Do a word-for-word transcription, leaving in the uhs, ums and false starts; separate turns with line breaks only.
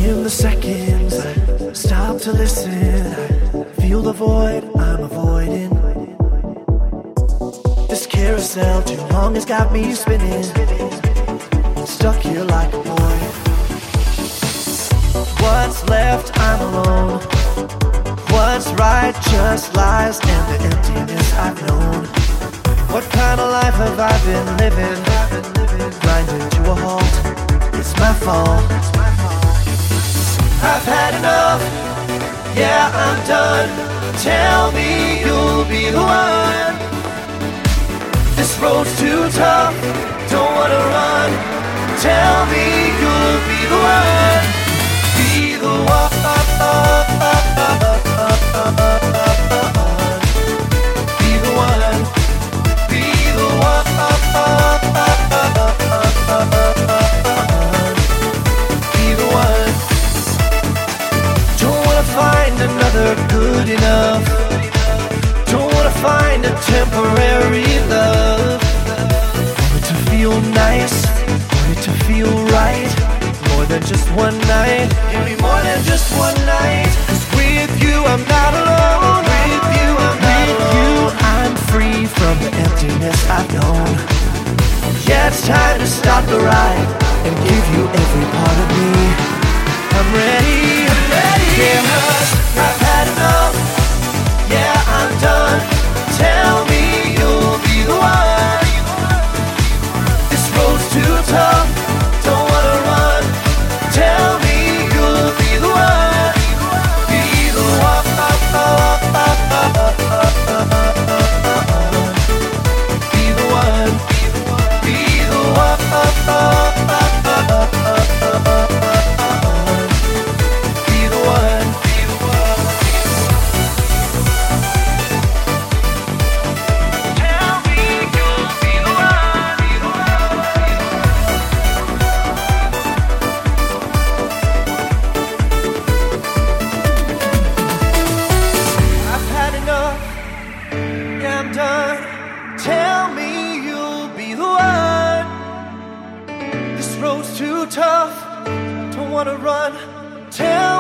In the seconds I stop to listen, I feel the void I'm avoiding. This carousel too long has got me spinning, stuck here like a boy. What's left, I'm alone. What's right just lies and the emptiness I've known. What kind of life have I been living? Grinding to a halt, it's my fault. I've had enough, yeah, I'm done. Tell me you'll be the one. This road's too tough, don't wanna run. Tell me you'll be the one. Be the one. Be the one. Be the one. Be the one. Don't wanna find another good enough. Don't wanna find a temporary love. Want it to feel nice, want it to feel right. More than just one night, give me more than just one night. 'Cause with you I'm not alone. With you I'm not alone. With you I'm free from the emptiness I've known. Yeah, it's time to start the ride and give you every part of me. I'm ready, I'm ready. Yeah, I've had enough. Yeah, I'm done. Tell me you'll be the one. This road's too tough, don't wanna run. Tell me you'll be the one. Be the one. Be the one. Be the one. Be the one. Tell me you'll be the one. I've had enough, yeah, I'm done. Tell me you'll be the one. This road's too tough, don't wanna run. Tell